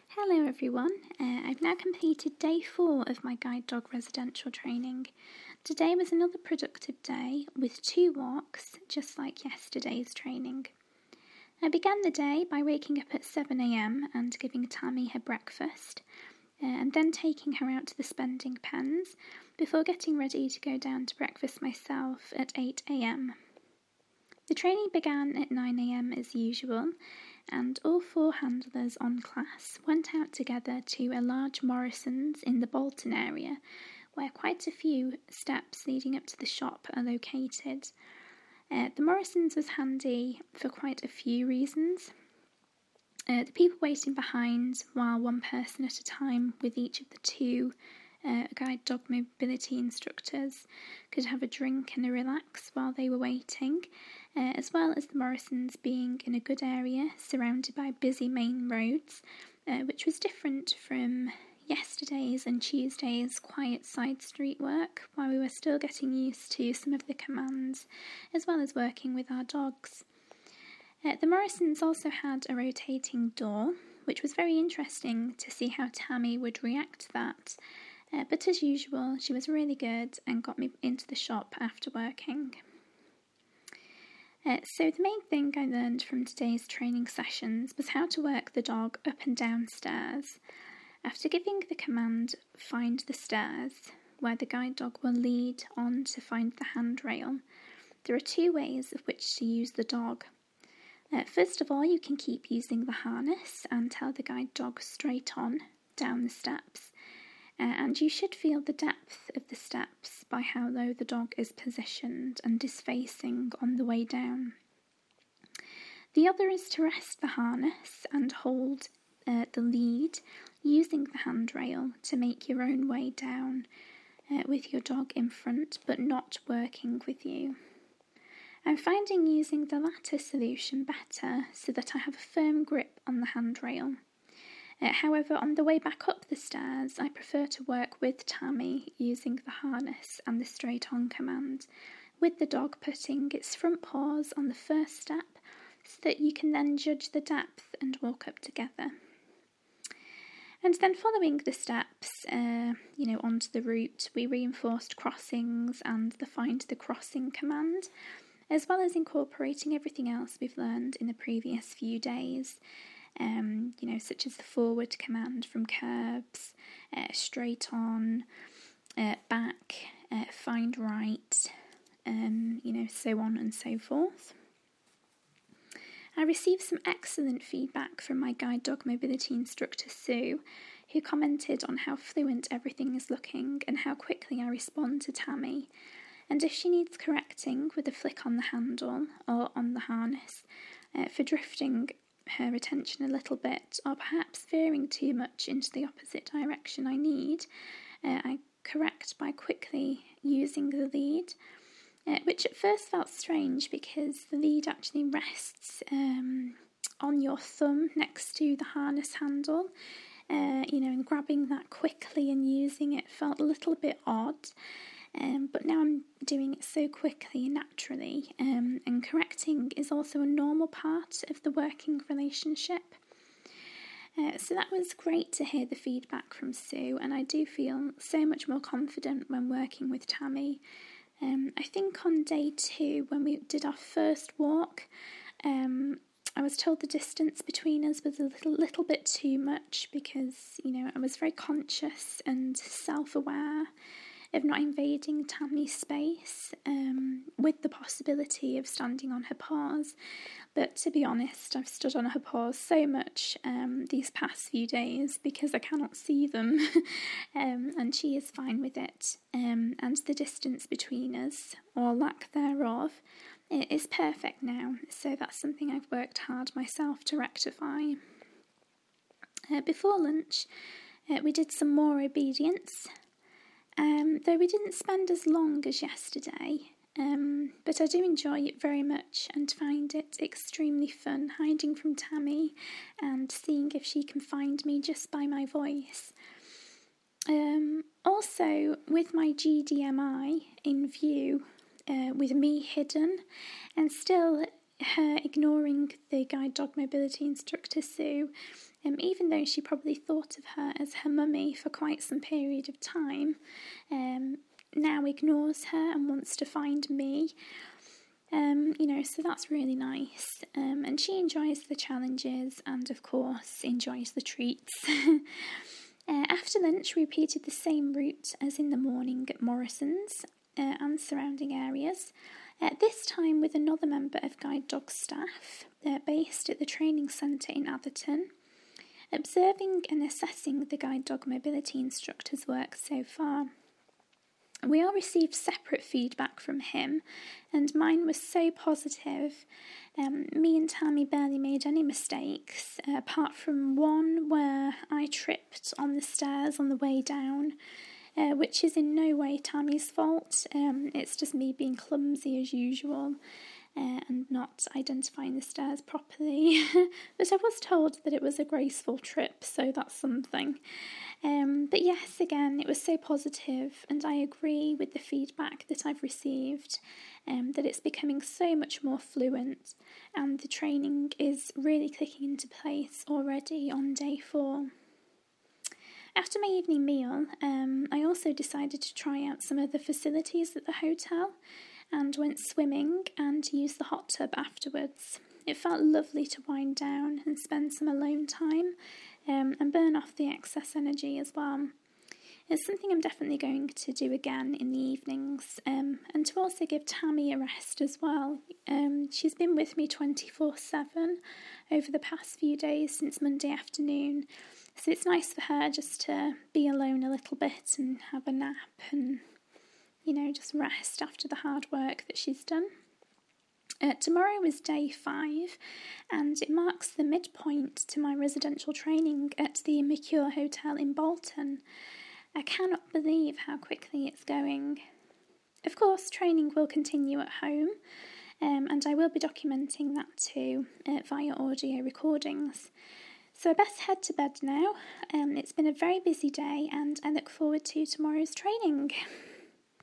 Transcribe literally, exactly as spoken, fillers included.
Hello everyone, uh, I've now completed day four of my guide dog residential training. Today was another productive day with two walks, just like yesterday's training. I began the day by waking up at seven a.m. and giving Tammy her breakfast, uh, and then taking her out to the spending pens before getting ready to go down to breakfast myself at eight a.m. The training began at nine a.m. as usual, and all four handlers on class went out together to a large Morrison's in the Bolton area, where quite a few steps leading up to the shop are located. Uh, the Morrison's was handy for quite a few reasons. Uh, the people waiting behind, while one person at a time with each of the two uh, guide dog mobility instructors could have a drink and a relax while they were waiting, uh, as well as the Morrison's being in a good area surrounded by busy main roads, uh, which was different from yesterday's and Tuesday's quiet side street work, while we were still getting used to some of the commands, as well as working with our dogs. Uh, the Morrison's also had a rotating door, which was very interesting to see how Tammy would react to that. Uh, but as usual, she was really good and got me into the shop after working. Uh, so the main thing I learned from today's training sessions was how to work the dog up and down stairs. After giving the command, find the stairs, where the guide dog will lead on to find the handrail, there are two ways of which to use the dog. Uh, first of all, you can keep using the harness and tell the guide dog straight on down the steps. Uh, and you should feel the depth of the steps by how low the dog is positioned and is facing on the way down. The other is to rest the harness and hold uh, the lead using the handrail to make your own way down uh, with your dog in front but not working with you. I'm finding using the latter solution better so that I have a firm grip on the handrail. Uh, however, on the way back up the stairs, I prefer to work with Tammy using the harness and the straight-on command, with the dog putting its front paws on the first step so that you can then judge the depth and walk up together. And then following the steps, uh, you know, onto the route, we reinforced crossings and the find the crossing command, as well as incorporating everything else we've learned in the previous few days. Um, you know, such as the forward command from curbs, uh, straight on, uh, back, uh, find right, um, you know, so on and so forth. I received some excellent feedback from my guide dog mobility instructor Sue, who commented on how fluent everything is looking and how quickly I respond to Tammy. And if she needs correcting with a flick on the handle or on the harness uh, for drifting her attention a little bit, or perhaps veering too much into the opposite direction I need, uh, I correct by quickly using the lead, uh, which at first felt strange because the lead actually rests um, on your thumb next to the harness handle, uh, you know, and grabbing that quickly and using it felt a little bit odd. Um, but now I'm doing it so quickly and naturally, um, and correcting is also a normal part of the working relationship. Uh, so that was great to hear the feedback from Sue, and I do feel so much more confident when working with Tammy. Um, I think on day two, when we did our first walk, um, I was told the distance between us was a little, little bit too much because, you know, I was very conscious and self-aware of not invading Tammy's space, um, with the possibility of standing on her paws. But to be honest, I've stood on her paws so much um, these past few days because I cannot see them, um, and she is fine with it. Um, and the distance between us, or lack thereof, it is perfect now, so that's something I've worked hard myself to rectify. Uh, before lunch, uh, we did some more obedience. Um, though we didn't spend as long as yesterday, um, but I do enjoy it very much and find it extremely fun hiding from Tammy and seeing if she can find me just by my voice. Um, also, with my G D M I in view, uh, with me hidden, and still her ignoring the guide dog mobility instructor Sue, Um, even though she probably thought of her as her mummy for quite some period of time, um, now ignores her and wants to find me. Um, you know, so that's really nice. Um, and she enjoys the challenges and, of course, enjoys the treats. uh, after lunch, we repeated the same route as in the morning at Morrison's uh, and surrounding areas. Uh, this time with another member of guide dog staff uh, based at the training centre in Atherton. Observing and assessing the guide dog mobility instructor's work so far. We all received separate feedback from him, and mine was so positive. Um, me and Tammy barely made any mistakes, uh, apart from one where I tripped on the stairs on the way down, uh, which is in no way Tammy's fault. Um, it's just me being clumsy as usual. Uh, and not identifying the stairs properly. But I was told that it was a graceful trip, so that's something. Um, but yes, again, it was so positive, and I agree with the feedback that I've received, um, that it's becoming so much more fluent, and the training is really clicking into place already on day four. After my evening meal, um, I also decided to try out some of the facilities at the hotel, and went swimming and used the hot tub afterwards. It felt lovely to wind down and spend some alone time um, and burn off the excess energy as well. It's something I'm definitely going to do again in the evenings, um, and to also give Tammy a rest as well. Um, she's been with me twenty-four seven over the past few days since Monday afternoon, so it's nice for her just to be alone a little bit and have a nap and, you know, just rest after the hard work that she's done. Uh, tomorrow is day five, and it marks the midpoint to my residential training at the Mercure Hotel in Bolton. I cannot believe how quickly it's going. Of course, training will continue at home, um, and I will be documenting that too uh, via audio recordings. So I best head to bed now. Um, it's been a very busy day, and I look forward to tomorrow's training.